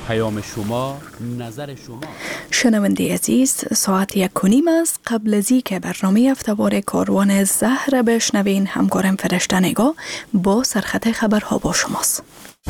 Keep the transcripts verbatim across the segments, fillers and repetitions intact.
پیام شما، نظر شما. شنونده عزیز، ساعت یک و نیم است. قبل از این که برنامه هفته‌وار کاروان زهر بشنوین، همکارم فرشته نگاه با سرخط خبرها با شماست.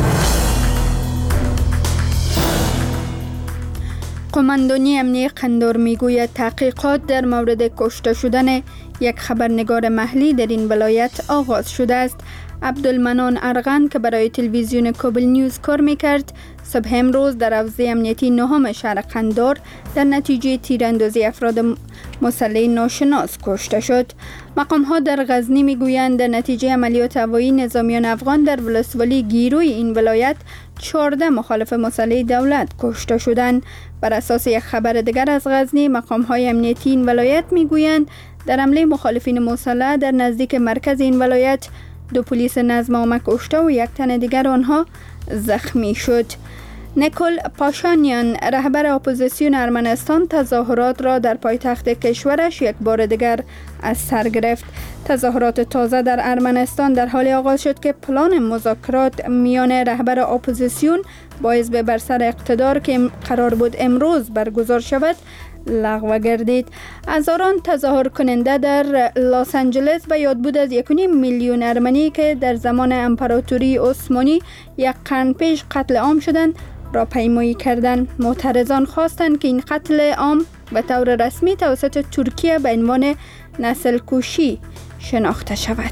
قماندانی امنیتی قندار میگوید تحقیقات در مورد کشته شدن یک خبرنگار محلی در این ولایت آغاز شده است. عبدالمنان ارغن که برای تلویزیون کابل نیوز کار میکرد، صبح امروز در حوزه امنیتی نهم شهر قندار در نتیجه تیراندازی افراد مسلح ناشناس کشته شد. مقام ها در غزنی میگویند در نتیجه عملیات هوایی نظامیان افغان در ولسوالی گیروی این ولایت چهارده مخالف مسلح دولت کشته شدند. بر اساس یک خبر دیگر از غزنی، مقام های امنیتی این ولایت میگویند در حمله مخالفین مسلح در نزدیک مرکز این ولایت دو پلیس نظم عامه کشته و یک تن دیگر آنها زخمی شد. نیکول پاشانیان، رهبر اپوزیسیون ارمنستان، تظاهرات را در پایتخت کشورش یک بار دیگر از سر گرفت. تظاهرات تازه در ارمنستان در حال آغاز شد که پلان مذاکرات میان رهبر اپوزیسیون با حزب بر سر اقتدار که قرار بود امروز برگزار شود لغو گردید. هزاران تظاهر کننده در لس آنجلس به یاد بود از یک و نیم میلیون ارمنی که در زمان امپراتوری عثمانی یک قرن پیش قتل عام شدند را پیمایی کردند. معترضان خواستند که این قتل عام به طور رسمی توسط ترکیه به عنوان نسل کشی شناخته شود.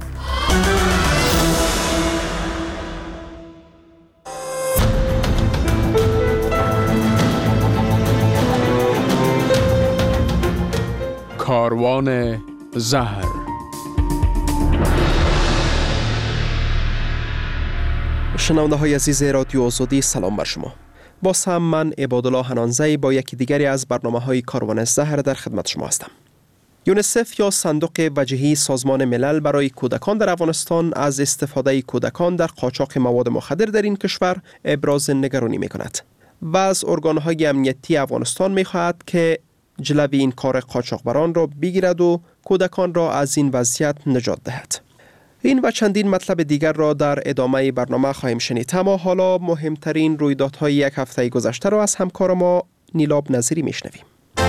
کاروان زهر. شنونده های عزیز رادیو آزادی، سلام بر شما. با هم من عبادالله حنانزی با یکی دیگری از برنامه های کاروان زهر در خدمت شما هستم. یونیسف یا صندوق وجهی سازمان ملل برای کودکان در افغانستان از استفاده کودکان در قاچاق مواد مخدر در این کشور ابراز نگرانی می کند و از ارگانهای امنیتی افغانستان می خواهد که جلوی این کار قاچاقبران را بگیرد و کودکان را از این وضعیت نجات دهد. این و چندین مطلب دیگر را در ادامه برنامه خواهیم شنید، اما حالا مهمترین رویدادهای یک هفته گذشته را از همکار ما نیلاب نظیری میشنویم.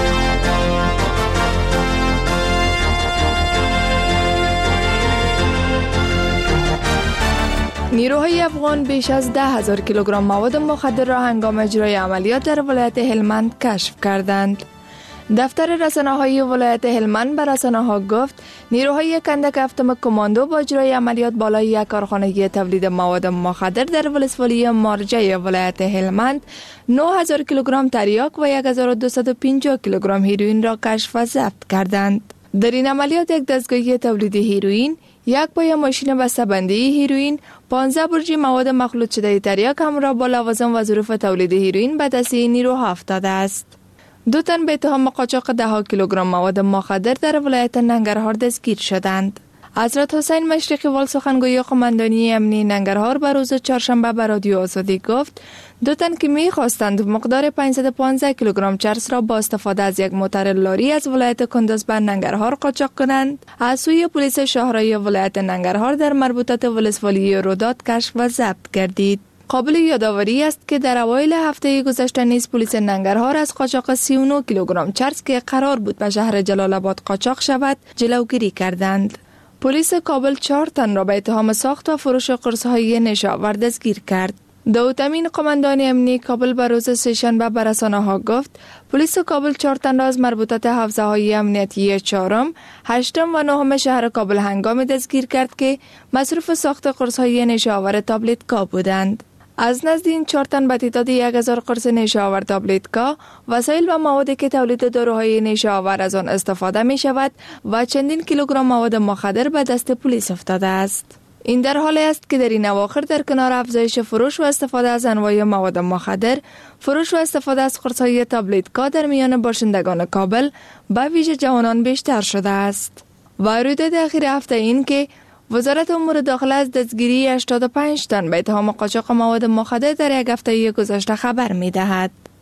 نیروهای افغان بیش از ده هزار کیلوگرم مواد مخدر را هنگام اجرای عملیات در ولایت هلمند کشف کردند. دفتر رسانه‌های ولایت هلمند به رسانه‌ها گفت نیروهای کندک هفتم کماندو با اجرای عملیات بالای یک کارخانه تولید مواد مخدر در ولسوالی مارجه ولایت هلمند نه هزار کیلوگرم تریاک و هزار و دویست و پنجاه کیلوگرم هیروئین را کشف و ضبط کردند. در این عملیات یک دستگاه تولید هیروئین، یک پای ماشین بسته‌بندی هیروئین، پانزده برجی مواد مخلوط شده تریاک همراه با لوازم و ظروف تولید هیروئین به دست نیروها افتاده است. دو تن به اتهام قاچاق ده کیلوگرم مواد مخدر در ولایت ننگرهار دستگیر شدند. حضرت حسین مشرقی وال سخنگوی قماندانی امنی ننگرهار به روز چهارشنبه به رادیو آزادی گفت دو تن که می‌خواستند مقدار پانصد و پانزده کیلوگرم چرس را با استفاده از یک موتر لاری از ولایت کندوز به ننگرهار قاچاق کنند، از سوی پلیس شهرهای ولایت ننگرهار در مربوطات ولسوالی رودات کشف و ضبط گردید. قابل یادآوری است که در اوایل هفته گذشته نیز پلیس ننگرهار از قاچاق سی و نه کیلوگرم چرس که قرار بود به شهر جلال آباد قاچاق شود جلوگیری کردند. پلیس کابل چهار تن را به اتهام ساخت و فروش قرص‌های نشاور دستگیر کرد. داود امین قماندان امنی کابل به روز سه‌شنبه به رسانه‌ها گفت پلیس کابل چهار تن را از مربوطات حوزه‌های امنیتی چهارم، هشتم و نهم شهر کابل هنگامی دستگیر کرد که مصروف ساخت قرص‌های نشاور تابلتکا بودند. از نزد این چهار تن به تعداد یک هزار قرص نشاور تابلتکا، وسایل و موادی که تولید داروهای نشاور از آن استفاده می شود و چندین کیلوگرم مواد مخدر به دست پلیس افتاده است. این در حالی است که در این اواخر در کنار افزایش فروش و استفاده از انواع مواد مخدر، فروش و استفاده از قرص‌های تابلتکا در میان باشندگان کابل به ویژه جوانان بیشتر شده است. و رویداد اخیر هفته این که وزارت امور داخله از دستگیری هشتاد و پنج تن به اتهام قاچاق مواد مخدر در یک هفته گذشته خبر می دهد.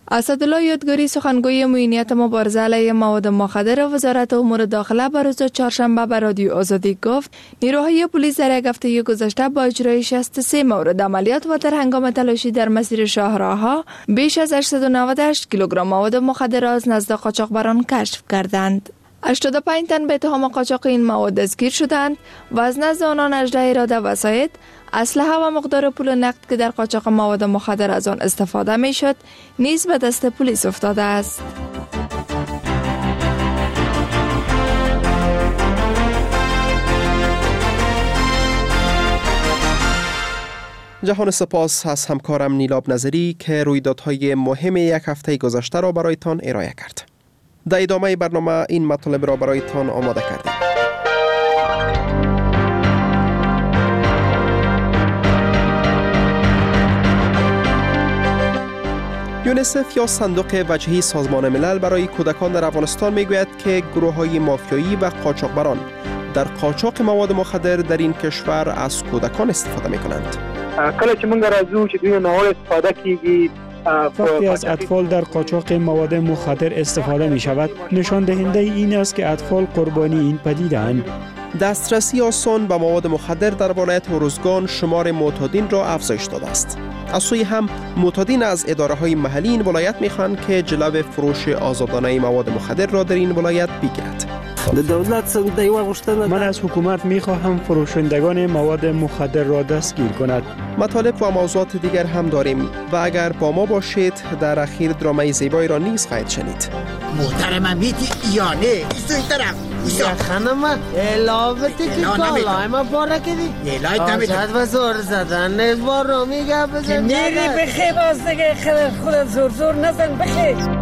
اسدالله یادگاری سخنگوی معینیت مبارزه علیه مواد مخدر وزارت امور داخله بر روز چهارشنبه به رادیو آزادی گفت نیروهای پلیس در یک هفته گذشته با اجرای شصت و سه مورد عملیات و در هنگام تلاشی در مسیر شاهراه‌ها بیش از هشتصد و نود و هشت کیلوگرم مواد مخدر از نزد قاچاقبران کشف کردند. هشتاد و پنج تن به اتهام قاچاق این مواد دستگیر شدند و از نزد آنان هجده اراده وسایط، اسلحه و مقدار پول نقد که در قاچاق مواد مخدر از آن استفاده می شد نیز به دست پلیس افتاده است. جهان سپاس از همکارم نیلاب نظری که رویدادهای مهم یک هفته گذشته را برایتان ارائه کرد. در ادامه برنامه این مطالب را برایتان آماده کردیم. یونیسف یا صندوق وجهی سازمان ملل برای کودکان در افغانستان میگوید که گروه‌های مافیایی و قاچاقبران در قاچاق مواد مخدر در این کشور از کودکان استفاده می‌کنند. کله چې موږ راځو چې دوی نه استفاده کیږي وقتی از اطفال در قاچاق مواد مخدر استفاده می شود نشان دهنده این است که اطفال قربانی این پدیده‌اند. دسترسی آسان به مواد مخدر در ولایت اروزگان شمار معتادین را افزایش داده است. از سوی هم معتادین از اداره‌های محلی این ولایت می‌خواهند که جلو فروش آزادانه مواد مخدر را در این ولایت بگیرد. من از حکومت می‌خواهم فروشندگان مواد مخدر را دستگیر کند. مطالب و موضوعات دیگر هم داریم و اگر با ما باشید در اخیر درامای زیبایی را نیز خواهید شنید. محترم میتی یا نه ایسو این طرف ایسو خانم الابتی که کالای ما باره کدی الای تمیدم آزاد و زور زدن نیز بار رو میگه بزن نیری بخی باز دیگه خودت زور زور نزن بخی.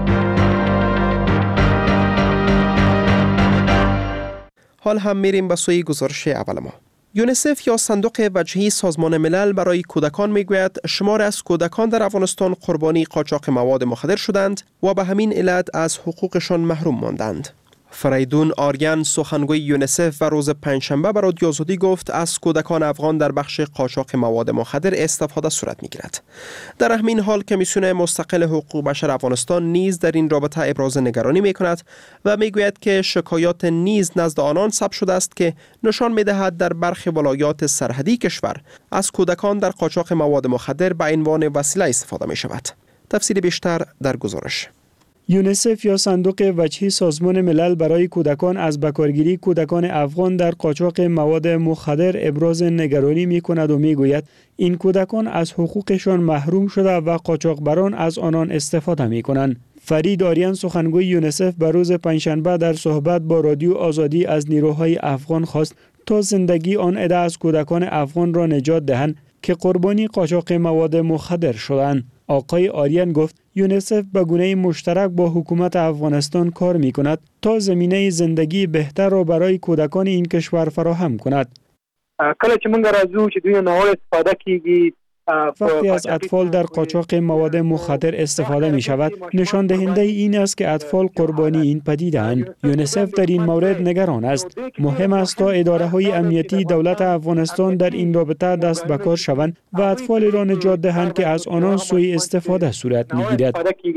حال هم میریم به سوی گزارش اول ما. یونیسف یا صندوق وجهی سازمان ملل برای کودکان میگوید شمار از کودکان در افغانستان قربانی قاچاق مواد مخدر شدند و به همین علت از حقوقشان محروم ماندند. فریدون آریان سخنگوی یونیسف و روز پنجشنبه به رادیو آزادی گفت از کودکان افغان در بخش قاچاق مواد مخدر استفاده صورت میگیرد. در همین حال کمیسیون مستقل حقوق بشر افغانستان نیز در این رابطه ابراز نگرانی میکند و میگوید که شکایات نیز نزد آنان ثبت شده است که نشان میدهد در برخی ولایات سرحدی کشور از کودکان در قاچاق مواد مخدر به عنوان وسیله استفاده می شود. تفصیل بیشتر در گزارش. یونیسف یا صندوق وجهی سازمان ملل برای کودکان از بکارگیری کودکان افغان در قاچاق مواد مخدر ابراز نگرانی می کند و می گوید این کودکان از حقوقشان محروم شده و قاچاقبران از آنان استفاده می کنند. فرید آریان سخنگوی یونیسف به روز پنجشنبه در صحبت با رادیو آزادی از نیروهای افغان خواست تا زندگی آن عده از کودکان افغان را نجات دهند که قربانی قاچاق مواد مخدر شدند. آقای آریان گفت یونیسف به گونه مشترک با حکومت افغانستان کار می کند تا زمینه زندگی بهتر را برای کودکان این کشور فراهم کند. کله چې موږ راځو چې دوی نه استفاده کیږي وقتی از اطفال در قاچاق مواد مخدر استفاده می شود نشان دهنده این است که اطفال قربانی این پدیده‌اند. یونیسف در این مورد نگران است. مهم است تا اداره های امنیتی دولت افغانستان در این رابطه دست به کار شوند و اطفال را نجات دهند که از آنان سوء استفاده صورت می گیرد.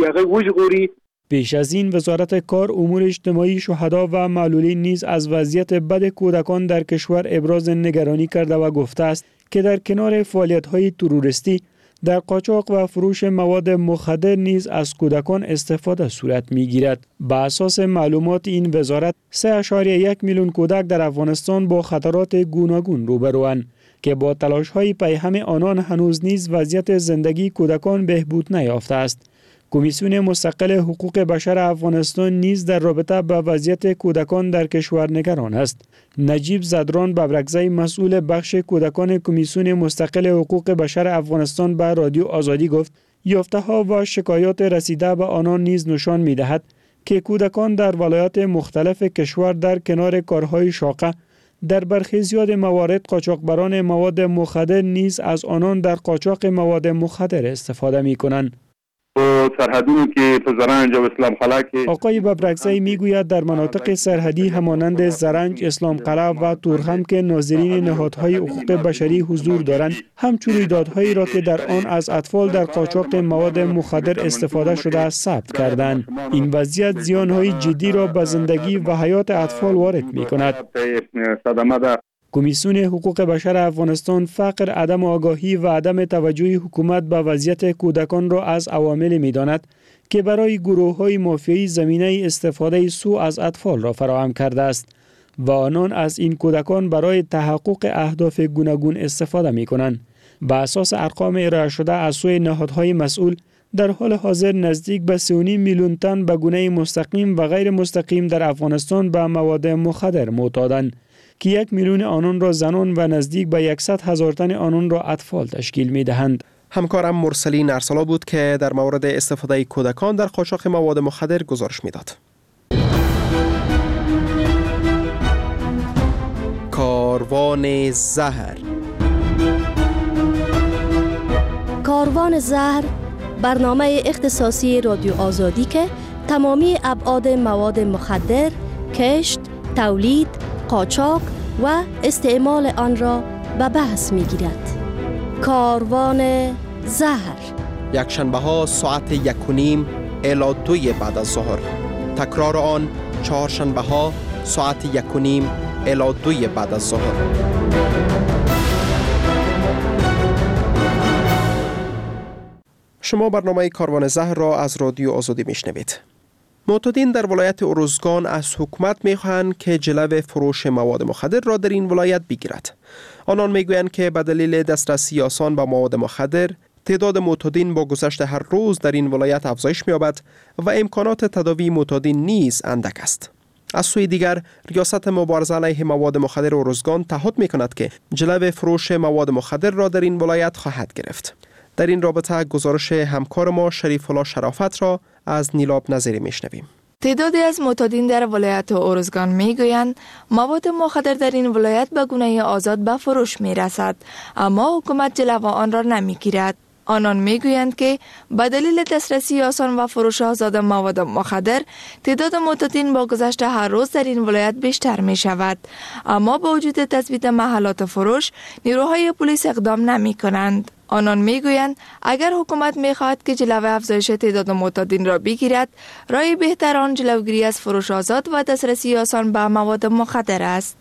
پیش از این وزارت کار، امور اجتماعی، شهدا و معلولین نیز از وضعیت بد کودکان در کشور ابراز نگرانی کرده و گفته است که در کنار فعالیت‌های تروریستی در قاچاق و فروش مواد مخدر نیز از کودکان استفاده صورت می‌گیرد. بر اساس معلومات این وزارت سه ممیز یک میلیون کودک در افغانستان با خطرات گوناگون روبروند که با تلاش‌های پیهم آنان هنوز نیز وضعیت زندگی کودکان بهبود نیافته است. کمیسیون مستقل حقوق بشر افغانستان نیز در رابطه با وضعیت کودکان در کشور نگران است. نجیب زدران ببرکزی مسئول بخش کودکان کمیسیون مستقل حقوق بشر افغانستان به رادیو آزادی گفت یافته‌ها و شکایات رسیده به آنان نیز نشان می‌دهد که کودکان در ولایات مختلف کشور در کنار کارهای شاقه در برخی زیاد موارد قاچاقبران مواد مخدر نیز از آنان در قاچاق مواد مخدر استفاده می‌کنند. و سرحدونو که په زرنج او اسلام قلعه کې آقای ببرکزی میگوید در مناطق سرحدی همانند زرنج، اسلام قلعه و تورخم که ناظرین نهادهای حقوق بشری حضور دارند، همچون رویدادهایی را که در آن از اطفال در قاچاق مواد مخدر استفاده شده است ثبت کردند. این وضعیت زیانهای جدی را به زندگی و حیات اطفال وارد می‌کند. کمیسیون حقوق بشر افغانستان فقر، عدم آگاهی و عدم توجه حکومت به وضعیت کودکان را از عوامل می‌داند که برای گروه‌های مافیایی زمینه استفاده سوء از اطفال را فراهم کرده است و آنان از این کودکان برای تحقق اهداف گوناگون استفاده می‌کنند. به اساس ارقام ارائه شده از سوی نهادهای مسئول، در حال حاضر نزدیک به سه و نیم میلیون تن به گونه مستقیم و غیر مستقیم در افغانستان به مواد مخدر معتادند که یک میلیون آنان را زنان و نزدیک به صد هزار تن آنان را اطفال تشکیل می دهند. همکارم مرسلین ارسلا بود که در مورد استفاده کودکان در قاچاق مواد مخدر گزارش میداد. کاروان زهر. کاروان زهر برنامه اختصاصی رادیو آزادی که تمامی ابعاد مواد مخدر، کشت، تولید، قاچاق و استعمال آن را به بحث می گیرد. کاروان زهر یک شنبه ها ساعت یک و نیم الی دوی بعد از ظهر. تکرار آن چهار شنبه ها ساعت یک و نیم الی دوی بعد از ظهر. شما برنامه کاروان زهر را از رادیو آزادی میشنوید. معتادین در ولایت ارزگان از حکومت میخواهند که جلو فروش مواد مخدر را در این ولایت بگیرد. آنان میگویند که به دلیل دسترسی آسان به مواد مخدر، تعداد معتادین با گذشت هر روز در این ولایت افزایش می‌یابد و امکانات تداوی معتادین نیز اندک است. از سوی دیگر، ریاست مبارزه علیه مواد مخدر ارزگان تعهد می‌کند که جلو فروش مواد مخدر را در این ولایت خواهد گرفت. در این رابطه گزارش همکار ما شریف الله شرافت را از نیلاب نظری میشنویم. تعدادی از معتادین در ولایت ارزگان میگویند مواد مخدر در این ولایت به گونه آزاد به فروش میرسد، اما حکومت جلو آن را نمیگیرد. آنان میگویند که به دلیل دسترسی آسان و فروش آزاد مواد مخدر، تعداد معتادین با گذشت هر روز در این ولایت بیشتر می شود، اما با وجود تثبیت محلات فروش، نیروهای پلیس اقدام نمی کنند. آنان میگویند اگر حکومت میخواهد که جلو افزایش تعداد معتادین را بگیرد، راه بهتر آن جلوگیری از فروش آزاد و دسترسی آسان به مواد مخدر است.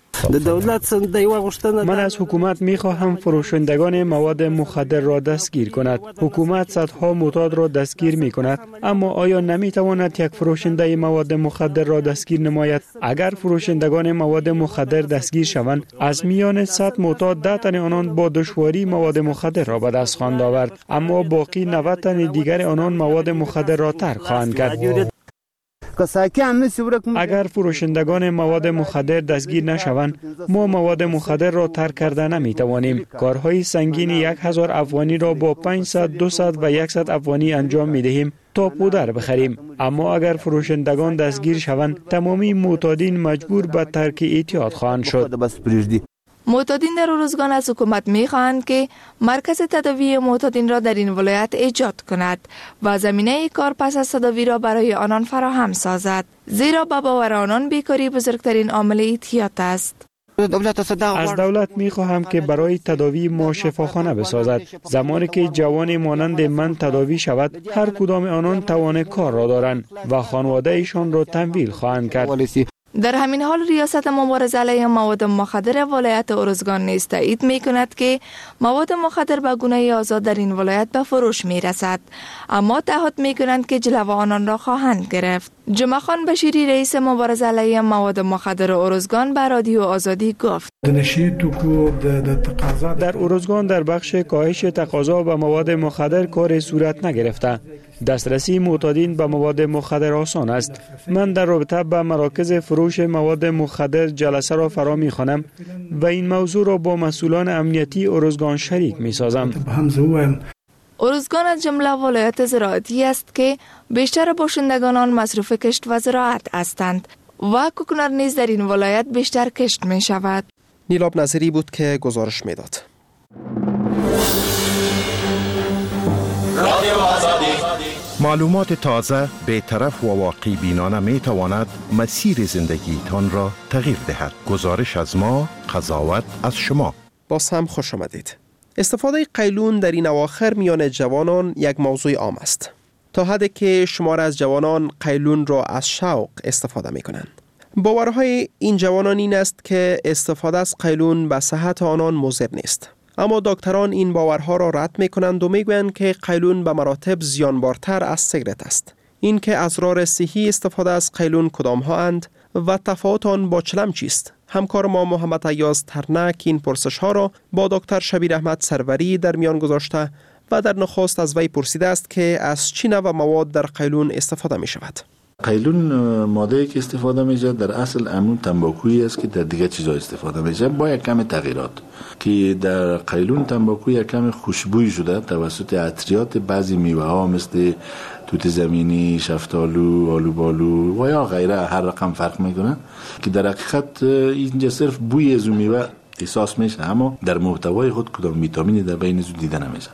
من از حکومت میخواهم فروشندگان مواد مخدر را دستگیر کند. حکومت صدها معتاد را دستگیر می کند، اما آیا نمیتواند یک فروشنده مواد مخدر را دستگیر نماید؟ اگر فروشندگان مواد مخدر دستگیر شوند، از میان صد معتاد ده تن آنان با دشواری مواد مخدر را به دست خواهند آورد، اما باقی نود تن دیگر آنان مواد مخدر را ترک خواهند کرد. اگر فروشندگان مواد مخدر دستگیر نشوند، ما مواد مخدر را ترک کرده نمی توانیم. کارهای سنگین یک هزار افغانی را با پانصد، دویست و صد افغانی انجام می دهیم تا پودر بخریم. اما اگر فروشندگان دستگیر شوند، تمامی معتادین مجبور به ترک اعتیاد خواهند شد. معتادین در ارزگان از حکومت می‌خواهند که مرکز تداوی معتادین را در این ولایت ایجاد کند و زمینه کار پس از تداوی را برای آنان فراهم سازد، زیرا به باور آنان بیکاری بزرگترین عامل اعتیاد است. از دولت می‌خواهم که برای تداوی ما شفاخانه بسازد. زمانی که جوان مانند من تداوی شود، هر کدام آنان توان کار را دارند و خانواده ایشان را تمویل خواهند کرد. در همین حال ریاست مبارزه علیه مواد مخدر ولایت ارزگان نیز تایید می کند که مواد مخدر به گونه آزاد در این ولایت به فروش می رسد، اما تعهد می کنند که جلو آنان را خواهند گرفت. جمعه خان بشیری رئیس مبارزه علیه مواد مخدر ارزگان به رادیو آزادی گفت: در ارزگان در بخش کاهش تقاضا به مواد مخدر کار صورت نگرفته. دسترسی معتادین به مواد مخدر آسان است. من در رابطه با مراکز فروش مواد مخدر جلسه را فرا می خوانم و این موضوع را با مسئولان امنیتی ارزگان شریک می سازم. ارزگان از جمله ولایت زراعتی است که بیشتر باشندگان آن مصروف کشت و زراعت هستند و کوکنر نیز در این ولایت بیشتر کشت می شود. نیلاب نظری بود که گزارش می داد. رادیو آزادی معلومات تازه، بی‌طرف و واقعی بینانه می تواند مسیر زندگیتان را تغییر دهد. گزارش از ما، قضاوت از شما. باز هم خوش آمدید. استفاده قیلون در این اواخر میان جوانان یک موضوع عام است. تا حدی که شمار از جوانان قیلون را از شوق استفاده می کنند. باورهای این جوانان این است که استفاده از قیلون به صحت آنان مضر نیست. اما دکتران این باورها را رد می کنند و می گویند که قیلون به مراتب زیانبارتر از سیگرت است. این که اسرار صحی استفاده از قیلون کدام ها اند و تفاوت آن با چلم چیست؟ همکار ما محمد ایاز ترنک این پرسش ها را با دکتر شبیر احمد سروری در میان گذاشته و در نخست از وی پرسیده است که از چه نوع مواد در قیلون استفاده می شود. قیلون ماده‌ای که استفاده میشه در اصل همون تنباکویی است که در دیگه چیزا استفاده میشه با یک کم تغییرات که در قیلون تنباکو یک کم خوشبوی شده توسط عطریات بعضی میوه ها مثل توت زمینی، شفتالو، آلوبالو و یا غیره هر رقم فرق میکنه که در حقیقت اینجا صرف بوی از میوه احساس میشه اما در محتوای خود کدام ویتامینی در بین زود دیده نمیشه.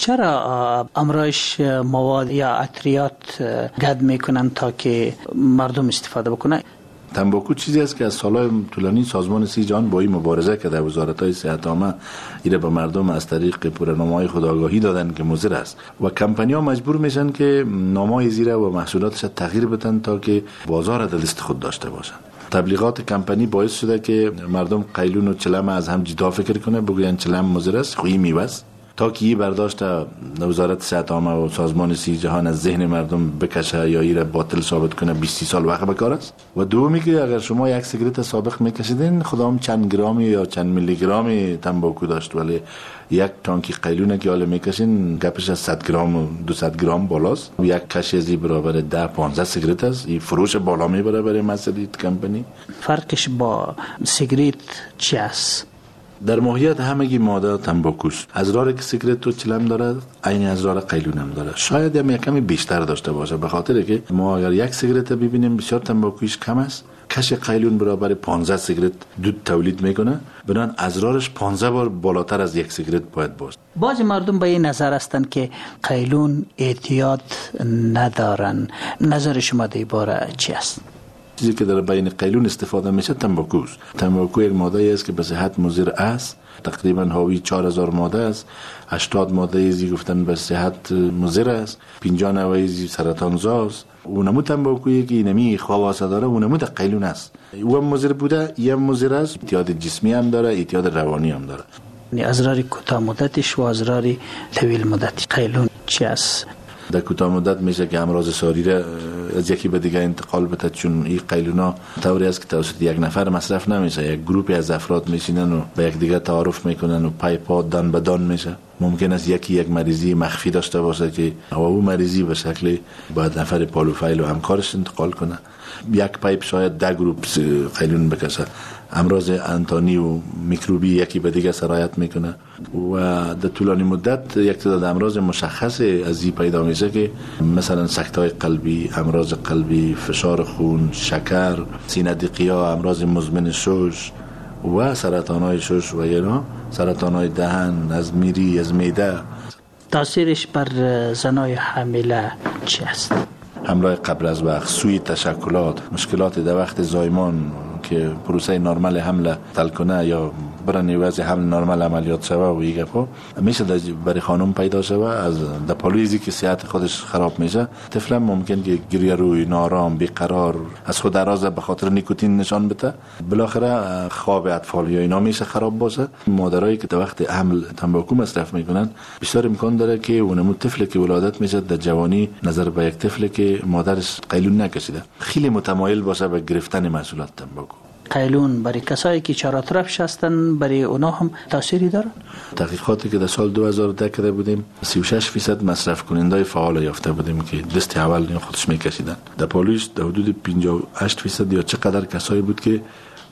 چرا امرایش مواد یا عطریات گد میکنن تا که مردم استفاده بکنن؟ تنباکو چیزی است که از سالهای طولانی سازمان سی جهان با این مبارزه کرده، وزارت‌های صحت عامه ایره به مردم از طریق پرنامه‌های خود آگاهی دادن که مضر است و کمپانی‌ها مجبور میشن که نامه‌های زیره و محصولاتش تغییر بدن تا که بازار در لیست خود داشته باشن. تبلیغات کمپانی باعث شده که مردم قیلون و چلم از هم جدا فکر کنه، بگوین چلم مضر است، خویی میوه است، تا که این برداشت وزارت صحت عامه و سازمان سی جهان از ذهن مردم بکشه یا این را باطل ثابت کنه بیست سال وقت بکار است. و دومی که اگر شما یک سیگرت سابق میکشیدین خدام چند گرامی یا چند میلی گرامی تنباکو داشت، ولی یک تانکی قیلونه که حالا میکشین گپش از صد گرم و دویست گرم بالاست. یک کشی از این برابر ده پانزده سیگرت است. این فروش بالا میبره برای مسئله کمپانی. فرقش با سیگرت چی است؟ در ماهیت همگی ماده تنباکوست. ازرار که سیگرت و چلم داره عین ازرار قیلون هم داره، شاید هم یک کمی بیشتر داشته باشه به خاطر که ما اگر یک سیگرت ببینیم بسیار تنباکویش کم است، کش قیلون برابر پانزده سیگرت دود تولید میکنه، بنابراین ازرارش پانزده بار بالاتر از یک سیگرت باید باشه. بعضی مردم به این نظر هستند که قیلون اعتیاد ندارن. نظر شما در این باره چی است؟ چیزی که در بین قیلون استفاده میشه تنباکو است. تنباکو یک ماده است که به صحت مضر است، تقریبا حاوی چهار هزار ماده است. هشتاد ماده ازی گفتن به صحت مضر است، پنجاه نوع ازی سرطان زاست. اونمو تنباکویی که اینمی خواصه داره اونمو در قیلون است. او هم مضر بوده، این هم مضر است. اعتیاد جسمی هم داره، اعتیاد روانی هم داره. ازرار کوتاه مدتش و ازرار طویل مدتی قیلون چی است؟ در کوتاه مدت میشه که امراض ساری را از یکی به دیگه انتقال بده، چون این قیلونا طوری است که توسط یک نفر مصرف نمیشه، یک گروهی از افراد میشینن و به یک دیگه تعارف میکنن و پای پا دان به دان میشه. ممکن است یکی یک مریضی مخفی داشته باشه که او مریضی به شکل باید نفر پالوفایل و همکارش انتقال کنه. یک پایپ شاید ده گروه قیلون بکشه. امراض انتانی و میکروبی یکی به دیگه سرایت میکنه و در طولانی مدت یک تعداد امراض مشخص از این پیدا میشه که مثلا سکته‌های قلبی، امراض قلبی، فشار خون، شکر، سینه دقیقه، امراض مزمن شش و سرطان‌های شش و اینا، سرطان‌های دهن، از میری، از معده. تاثیرش بر زنای حامله چی است؟ همراه قبل از وقت، سوی تشکلات، مشکلات در وقت زایمان که پروسه نرمال حمل تل کنه یا برای وضع حمل نرمال عملیات شوه و این گپا میشه برای خانم پیدا شوه. از در پالویزی که صحت خودش خراب میشه، طفل ممکن که گریه روی، نارام، بیقرار، از خود دراز به خاطر نیکوتین نشان بده، بالاخره خواب اطفال یا اینا میشه خراب باشه. مادرایی که در وقت حمل تنباکو مصرف میکنن بیشتر امکان داره که اونمو طفلی که ولادت میشه در جوانی نظر به یک طفلی که مادرش قیلون نکشیده خیلی متمایل باشه به گرفتن محصولات تنباکو. قیلون برای کسایی که چهارطرف هستن برای اونا هم تأثیری داره؟ تحقیقاتی که در سال دو هزار و ده کرده بودیم سی و شش درصد مصرف کننده فعال یافته بودیم که دست اول خودش میکشیدن. در پالویش در حدود پنجاه و هشت درصد یا چقدر کسایی بود که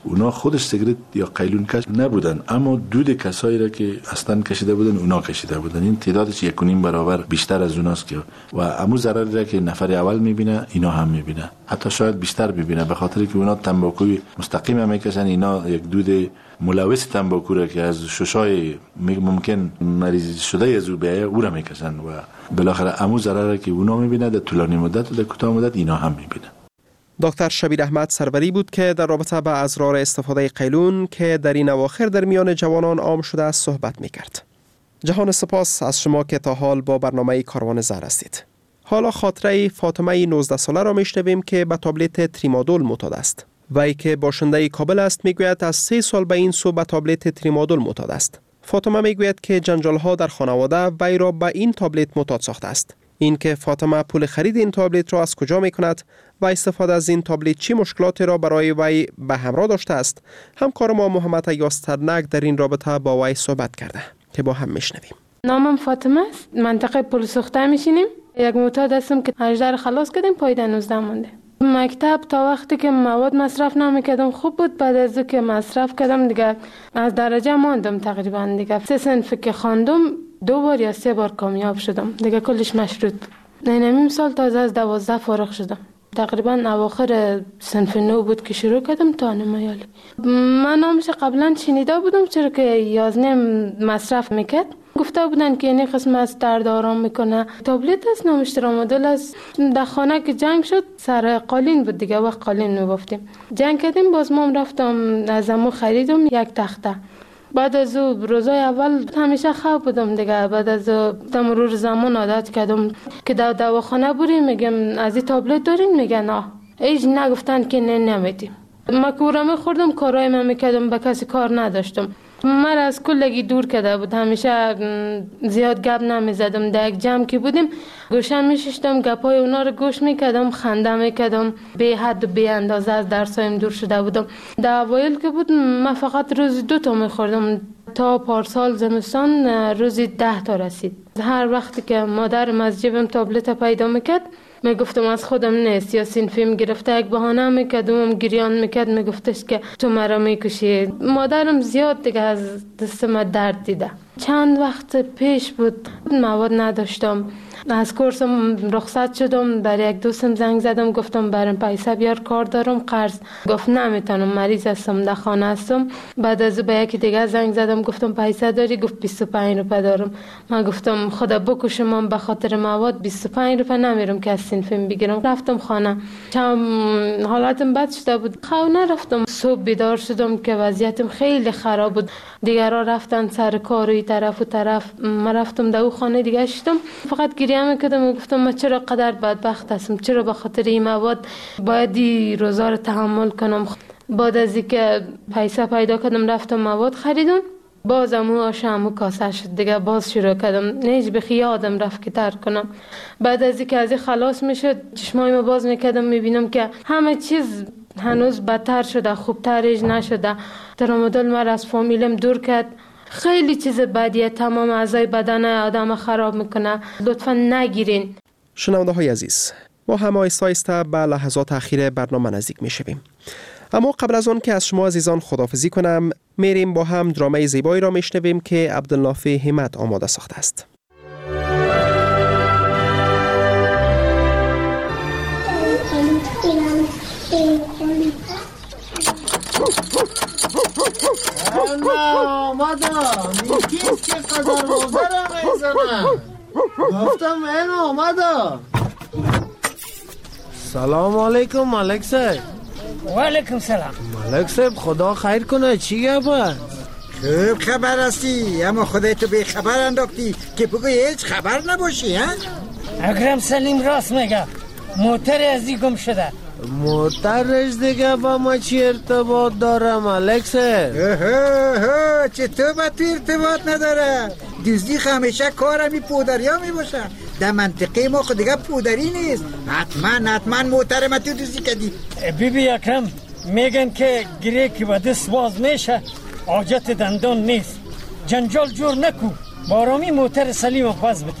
اونا خودش سیگرت یا قیلون کش نبودن، اما دود کسایی را که اصلا کشیده بودن اونا کشیده بودن. این تعدادش یک و نیم برابر بیشتر از اوناست که و امو ضرری را که نفر اول میبینه اینا هم میبینه، حتی شاید بیشتر ببینه، به خاطر که اونا تنباکوی مستقیم هم میکشن. اینا یک دود ملوث تنباکو را که از ششای ممکن مریض شده از او بیایه او را میکشن و بالاخره امو ضرری که اونا میبینه در طولانی مدت و در کوتاه مدت اینا هم میبینه. دکتر شبیر احمد سروری بود که در رابطه با اضرار استفاده قیلون که در این اواخر در میان جوانان عام شده است صحبت میکرد. جهان سپاس از شما که تا حال با برنامه کاروان زهر هستید. حالا خاطره فاطمه نوزده ساله را میشنویم که به تابلت تریمادول معتاد است. وی که باشنده کابل است میگوید از سه سال به این سو به تابلت تریمادول معتاد است. فاطمه میگوید که جنجال ها در خانواده وی را به این تابلت معتاد ساخته است. این که فاطمه پول خرید این تابلت را از کجا می کند و استفاده از این تابلت چی مشکلاتی را برای وی به همراه داشته است، همکار ما محمد یاسترنک در این رابطه با وی صحبت کرده که با هم میشنویم. نامم فاطمه است، منطقه پل سوخته میشینیم. یک معتاد هستم که هجده خلاص کردیم، پایده نوزده مونده. مکتب تا وقتی که مواد مصرف نمیکردم خوب بود، بعد از که مصرف کردم دیگه از درجه ماندم تقریبا. دیگه سه صنف که خواندم دو بار یا سه بار کامیاب شدم، دیگه کلش مشروط بود. نیم سال تازه از دوازده فارغ شدم. تقریبا اواخر صنف نو بود که شروع کردم تا نمایالی. من نامش قبلا شنیده بودم چرا که یازده مصرف میکرد. گفته بودن که این قسم از درد آرام میکنه. تابلت است، نامش ترامادول است. در خانه که جنگ شد سر قالین بود دیگه، وقت قالین میبافتیم. جنگ کردیم، باز ما رفتم از امو خریدم یک تخته. بعد از روزای اول همیشه خواب بودم دیگه. بعد از مرور زمان عادت کردم که در دواخانه بریم میگم از این تابلت دارین، میگن نه. هیچ نگفتن که نه نمیدیم. ما کورم خوردم، کارای من میکردم، به کسی کار نداشتم. من از کلگی دور کرده بود، همیشه زیاد گپ نمیزدم. در یک جمع که بودیم گوشه میششتم، گپای اونا رو گوش میکردم، خنده میکردم. به حد و به اندازه از درسایم دور شده بودم. در اوایل که بود من فقط روزی دو تا میخوردم، تا پارسال زمستان روزی ده تا رسید. هر وقتی که مادرم از جیبم تابلت پیدا میکرد میگفتم از خودم نیست، یا سینفیم گرفته یک بهانه میکردم، گریان میکرد، میگفتش که تو مرا میکشی. مادرم زیاد دیگه از دست ما درد دیده. چند وقت پیش بود مواد نداشتم، از کورسم رخصت شدم، برای یک دوستم زنگ زدم گفتم برام پیسه بیار کار دارم قرض. گفت نمیتونم، مریض هستم، در خانه هستم. بعد از به یکی دیگه زنگ زدم گفتم پیسه داری؟ گفت بیست و پنج روپیه دارم. من گفتم خدا بکشم، من به خاطر مواد بیست و پنج روپیه نمیرم که از صنفم بگیرم. رفتم خانه، چند حالتم بد شده بود، خونه رفتم. صبح بیدار شدم که وضعیتم خیلی خراب بود. دیگرها رفتن سر کار و طرف و طرف، من رفتم در خانه دیگه شدم، فقط گریه میکردم. گفتم من چرا قدر بدبخت هستم، چرا به خاطر این مواد باید این روزا رو تحمل کنم. بعد از اینکه پیسه پیدا کردم رفتم مواد خریدم، بازم او آشم و کاسه شد دیگه، باز شروع کردم. نیج بخی یادم رفت که ترک کنم. بعد از اینکه از این خلاص میشد چشمایمو باز میکردم، میبینم که همه چیز هنوز بدتر شده، خوبترش نشده. ترامادول مرا از فامیلم دور کرد. خیلی چیز بدیه، تمام اعضای بدن آدم خراب میکنه. لطفا نگیرین. شنونده های عزیز، ما هم آهسته آهسته به لحظات اخیر برنامه نزدیک میشویم. اما قبل از آن که از شما عزیزان خداحافظی کنم، میریم با هم درامه زیبایی را میشنویم که عبدالنافع همت آماده ساخته است. انا آمدم، این کیست که قدر موزه را میزنم؟ گفتم این آمدم. سلام علیکم ملک صاحب. و علیکم سلام. ملک صاحب خدا خیر کنه، چی گفت؟ خوب خبر هستی، اما خودت به خبر انداختی که بگو هیچ خبر نباشی. ها؟ اکرم سلیم راست میگه، موتر از دی گم شده. موترش دیگه با ما چی ارتباط داره ملک صاحب؟ اوه چطور با تو ارتباط نداره؟ دزدی همیشه کارمی پودریا می باشه. در منطقه ما خود دیگه پودری نیست. حتما حتما موتر ما تو دزدی کردی. بی بی اکرم میگن که گریه که با دست باز میشه حاجت دندان نیست. جنجال جور نکو، بارامی موتر سلیم پاس بتی.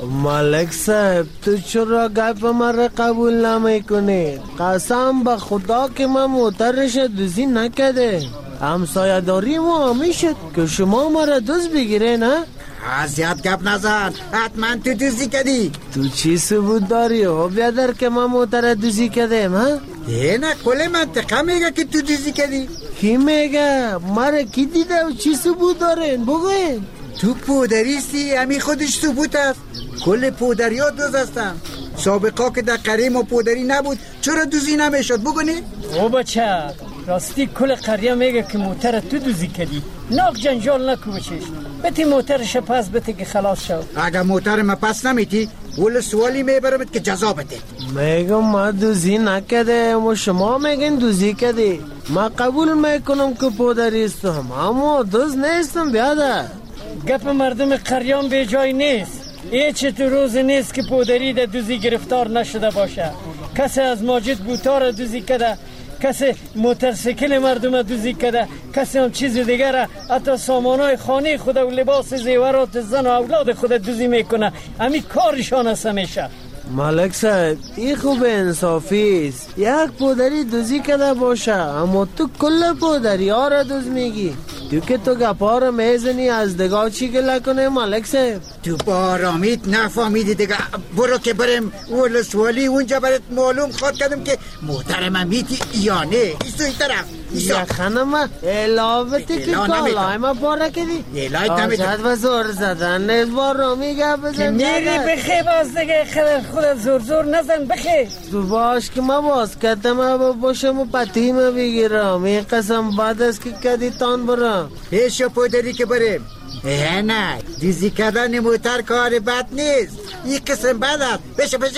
ملک صاحب تو چرا گپ مرا قبول نمیکنی؟ قسم به خدا که من موترش دوزی نکده. همسایه‌داری ما همی شد که شما مرا دوز بگیره نه؟ زیاد گپ نزن، حتما تو دوزی کردی. تو چی ثبوت داری و بیادر که من موتر دوزی کردم ها؟ نه کل منطقه میگه که تو دوزی کردی. کی میگه؟ مرا کی دیده و چی ثبوت دارین؟ بگوین. تو پودریستی همی خودش ثبوت است. کل پودری ها دوز هستن. سابقا که در قریه ما پودری نبود چرا دوزی نمیشد بگونی؟ او بچه راستی کل قریه میگه که موتر تو دوزی کردی. ناک جنجال نکو بچش، بتی موترش پس بتی که خلاص شو. اگر موتر ما پس نمیتی ول سوالی میبرمت که جزا بده. میگم ما دوزی نکده و شما میگن دوزی کردی. ما قبول میکنم که پودریستم اما دوز نیستم بیادر. گپ مردم قریان به جای نیست. هیچ تو روز نیست که پودری در دوزی گرفتار نشده باشه. کسی از ماجد بوتار دوزی کده، کسی موترسیکل مردم دوزی کده، کسی هم چیز دیگر، حتی سامانای خانه خود و لباس زیورات زن و اولاد خود دوزی میکنه. همی کارشان است همیشه. ملک صاحب این خوب انصافی است. یک پودری دوزی کده باشه اما تو کل پودری ها را دوز میگی. تو که تو گپا را میزنی از دگاه چی گله کنه ملک صاحب؟ تو با آرامیت نفهمیدی دیگه. برو که بریم ولسوالی اونجا برات معلوم خواهد کردم که محترم میتی یا نه. ایسو این طرف یا خانم الاوتی که کالای ما باره کردی آجاد و زور زدن نیز با رامی گپ بزن. میری بخی باز دیگه خود زور زور نزن بخی. تو باش که ما باز کردم و باشم و پتی ما بگیرم. این قسم بعد است که کدی تان برم پیش پودری که بریم. اه نه دیزی کردن موتر کار بد نیست. این قسم بد است. بشه بشه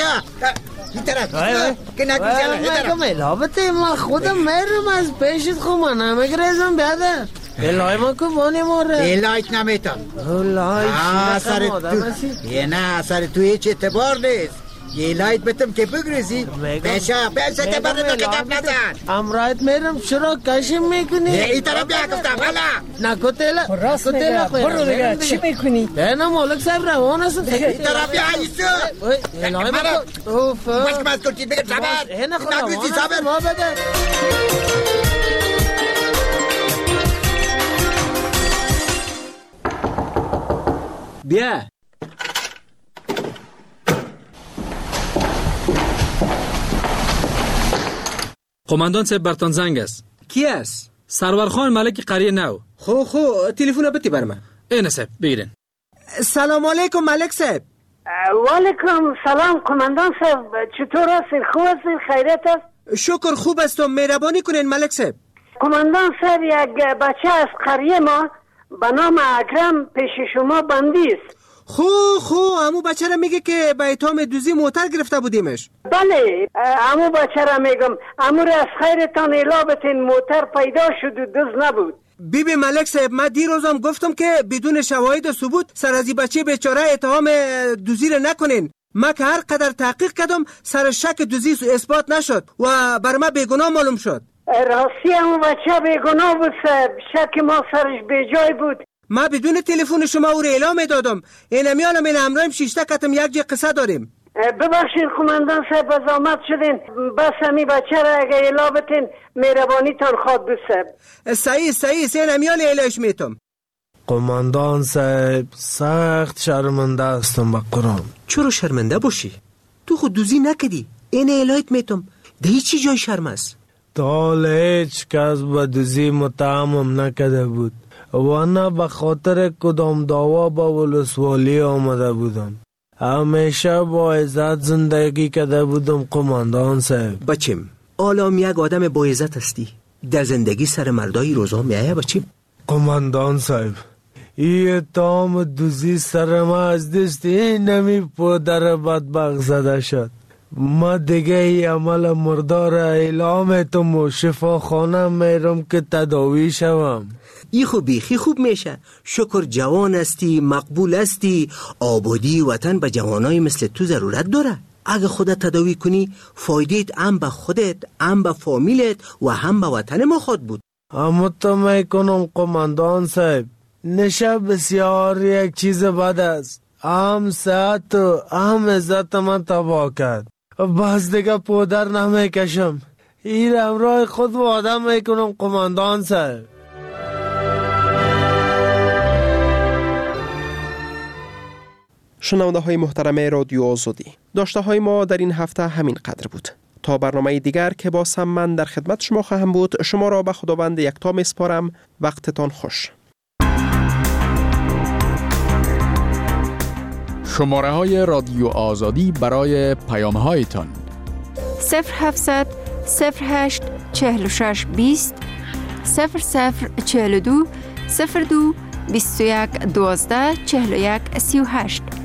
این طرف که نگوزیاله این طرف الابته ما خودم میرم از پیشت خود من نمیگریزم بیادر. الهی ما که بانی ماره الهیت نمیتم. الهی سر تو یه نه سر تو هیچ اعتبار نیست. یه لایت بتم که بگریزی بشا بشا که برد تو که گپ نزن. امرایت میرم چرا کشم میکنی؟ این طرف بیا گفتم والا نکو تیلا راست میگه برو دیگه چی میکنی؟ نه مالک صاحب روان هستم. این طرف بیا ایسو الهی ما اوف باش که از کلچید بگم صبر نگوزی صبر ما بده. بیا قماندان صاحب برتان زنگ است. کی است؟ سرورخان ملک قریه نو. خو خو تلفن بتی بر من. اینه صاحب بگیرین. سلام علیکم ملک صاحب. و علیکم سلام قماندان صاحب، چطور هستین؟ خوب هستین؟ خیریت است؟ شکر خوب هستم. مهربانی کنین ملک صاحب. قماندان صاحب یک بچه از قریه ما به نام اکرم پیش شما بندی است. خو خو امو بچه را میگه که به اتهام دوزی موتر گرفته بودیمش. بله امو بچه را میگم. امو را از خیرتان اعلام بتین موتر پیدا شد و دوز نبود. بیبی ملک صاحب من دیروزم گفتم که بدون شواهد و ثبوت سر از بچه بیچاره اتهام دوزی را نکنین. من که هر قدر تحقیق کردم سر شک دوزی اثبات نشد و بر من بیگناه معلوم شد. راستی امو بچه بیگناه بود صاحب، شک ما سرش بیجای بود. ما بدون تلفن شما او را اعلام دادم. این امیالم این امرایم شیشته کتم یک جه قصه داریم. ببخشید قماندان صاحب بزامت شدین، بس همی بچه را اگه اعلام بتین مهربانی تان خواد بود صاحب. صحیح صحیح این امیال اعلامش میتم. قماندان صاحب سخت شرمنده هستم به قرآن. چرا شرمنده باشی؟ تو خود دوزی نکدی. این اعلامت میتم. ده هیچی جای شرم است. تا هیچ کس به دوزی متهمم نکده بود و نه به خاطر کدام دعوا با ولسوالی آمده بودم. همیشه با عزت زندگی کده بودم قماندان صاحب. بچیم آلام یک آدم با عزت هستی. در زندگی سر مردای روزا میایه بچیم. قماندان صاحب این اتهام دوزی سر ما از دست این نمی پدر بدبخت زده شد. ما دیگه ای عمل مردار اعلام تم و شفاخانه میرم که تداوی شوم. ای خوب بیخی خوب میشه. شکر جوان هستی، مقبول هستی. آبادی وطن به جوانای مثل تو ضرورت داره. اگه خودت تداوی کنی فایدهت هم به خودت، هم به فامیلت و هم به وطن ما خود بود. اما تو میکنم قماندان صاحب، نشه بسیار یک چیز بد است. هم صحت و هم عزت من تباه کرد. بس دیگه پودر نمیکشم. این امرای خود وعده میکنم قماندان صاحب. شنونده های محترم رادیو آزادی، داشته های ما در این هفته همین قدر بود. تا برنامه دیگر که با سمن در خدمت شما خواهم بود، شما را به خداوند یکتا میسپارم. وقتتان خوش. شماره های رادیو آزادی برای پیام هایتان: صفر هفتصد صفر هشت چهل و شش بیست صفر صفر چهل و دو صفر دو بیست و یک دوازده چهل و یک سی و هشت.